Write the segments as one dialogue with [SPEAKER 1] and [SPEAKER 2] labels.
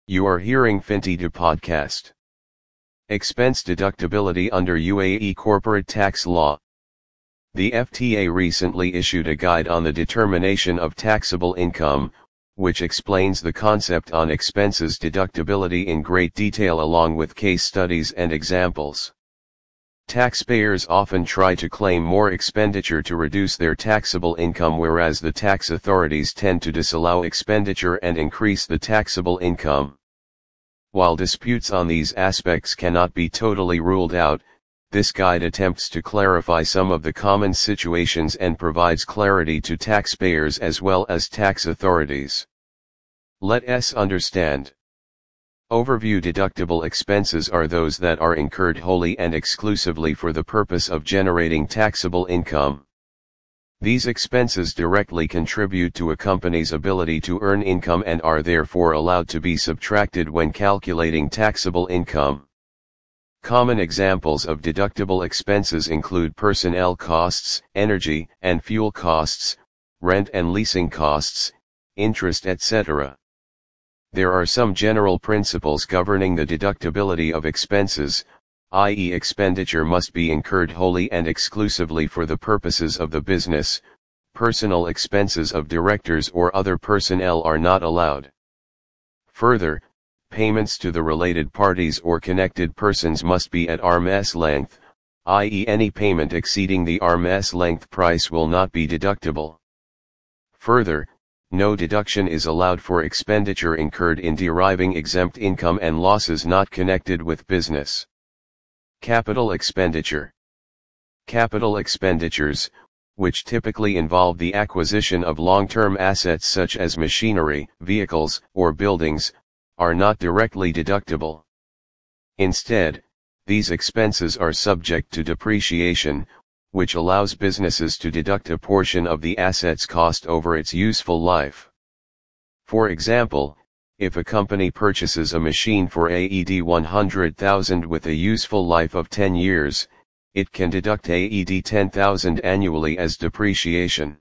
[SPEAKER 1] You are hearing Finti podcast. Expense deductibility under UAE corporate tax law. The FTA recently issued a guide on the determination of taxable income, which explains the concept on expenses deductibility in great detail along with case studies and examples. Taxpayers often try to claim more expenditure to reduce their taxable income, whereas the tax authorities tend to disallow expenditure and increase the taxable income. While disputes on these aspects cannot be totally ruled out, this guide attempts to clarify some of the common situations and provides clarity to taxpayers as well as tax authorities. Let us understand. Overview: deductible expenses are those that are incurred wholly and exclusively for the purpose of generating taxable income. These expenses directly contribute to a company's ability to earn income and are therefore allowed to be subtracted when calculating taxable income. Common examples of deductible expenses include personnel costs, energy and fuel costs, rent and leasing costs, interest, etc. There are some general principles governing the deductibility of expenses, i.e., expenditure must be incurred wholly and exclusively for the purposes of the business. Personal expenses of directors or other personnel are not allowed. Further, payments to the related parties or connected persons must be at arm's length, i.e., any payment exceeding the arm's length price will not be deductible. Further, no deduction is allowed for expenditure incurred in deriving exempt income and losses not connected with business. Capital expenditure. Capital expenditures, which typically involve the acquisition of long-term assets such as machinery, vehicles, or buildings, are not directly deductible. Instead, these expenses are subject to depreciation, which allows businesses to deduct a portion of the asset's cost over its useful life. For example, if a company purchases a machine for AED 100,000 with a useful life of 10 years, it can deduct AED 10,000 annually as depreciation.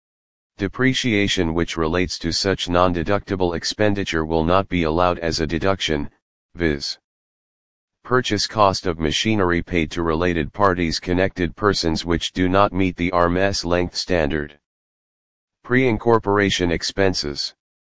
[SPEAKER 1] Depreciation which relates to such non-deductible expenditure will not be allowed as a deduction, viz. Purchase cost of machinery paid to related parties, connected persons which do not meet the arm's length standard. Pre-incorporation expenses.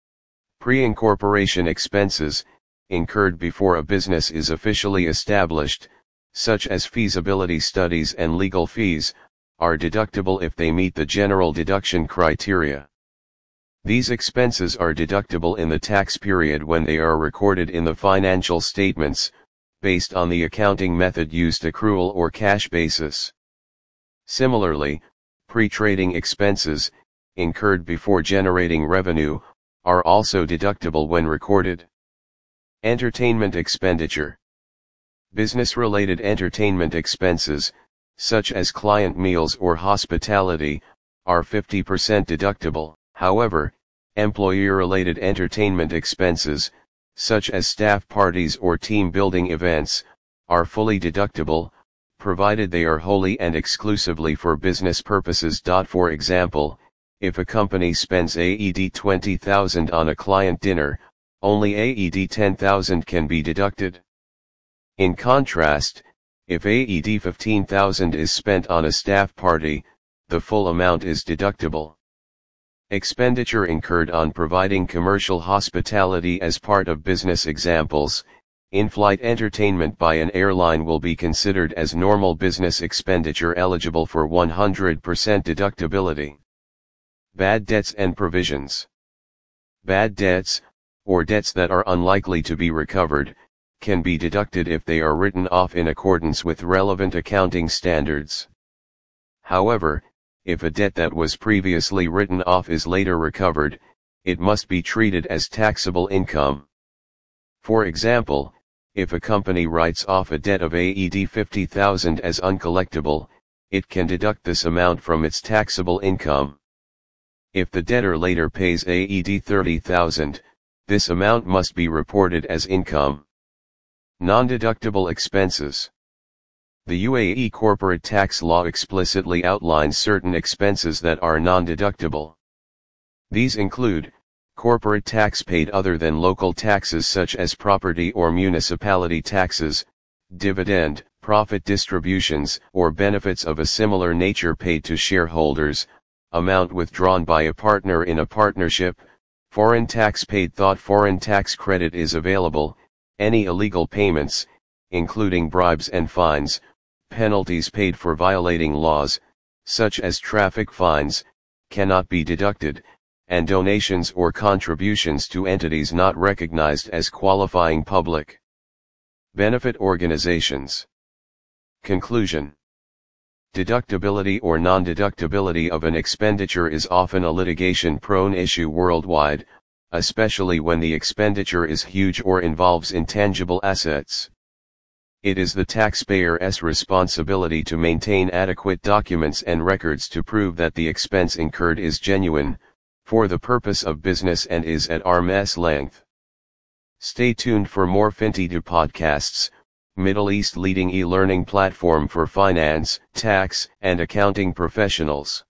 [SPEAKER 1] Pre-incorporation expenses, incurred before a business is officially established, such as feasibility studies and legal fees, are deductible if they meet the general deduction criteria. These expenses are deductible in the tax period when they are recorded in the financial statements, based on the accounting method used, accrual or cash basis. Similarly, pre-trading expenses, incurred before generating revenue, are also deductible when recorded. Entertainment expenditure. Business-related entertainment expenses, such as client meals or hospitality, are 50% deductible. However, employee-related entertainment expenses, such as staff parties or team-building events, are fully deductible, provided they are wholly and exclusively for business purposes. For example, if a company spends AED 20,000 on a client dinner, only AED 10,000 can be deducted. In contrast, if AED 15,000 is spent on a staff party, the full amount is deductible. Expenditure incurred on providing commercial hospitality as part of business. Examples: in-flight entertainment by an airline will be considered as normal business expenditure eligible for 100% deductibility. Bad debts and provisions. Bad debts, or debts that are unlikely to be recovered, can be deducted if they are written off in accordance with relevant accounting standards. However, if a debt that was previously written off is later recovered, it must be treated as taxable income. For example, if a company writes off a debt of AED 50,000 as uncollectible, it can deduct this amount from its taxable income. If the debtor later pays AED 30,000, this amount must be reported as income. Non-deductible expenses. The UAE corporate tax law explicitly outlines certain expenses that are non-deductible. These include Corporate tax paid other than local taxes such as property or municipality taxes, dividend, profit distributions, or benefits of a similar nature paid to shareholders, amount withdrawn by a partner in a partnership, foreign tax paid. Foreign tax credit is available, any illegal payments, including bribes and fines, penalties paid for violating laws, such as traffic fines, cannot be deducted, and donations or contributions to entities not recognized as qualifying public benefit organizations. Conclusion. Deductibility or non-deductibility of an expenditure is often a litigation-prone issue worldwide, especially when the expenditure is huge or involves intangible assets. It is the taxpayer's responsibility to maintain adequate documents and records to prove that the expense incurred is genuine, for the purpose of business and is at arm's length. Stay tuned for more FinTech podcasts, Middle East leading e-learning platform for finance, tax, and accounting professionals.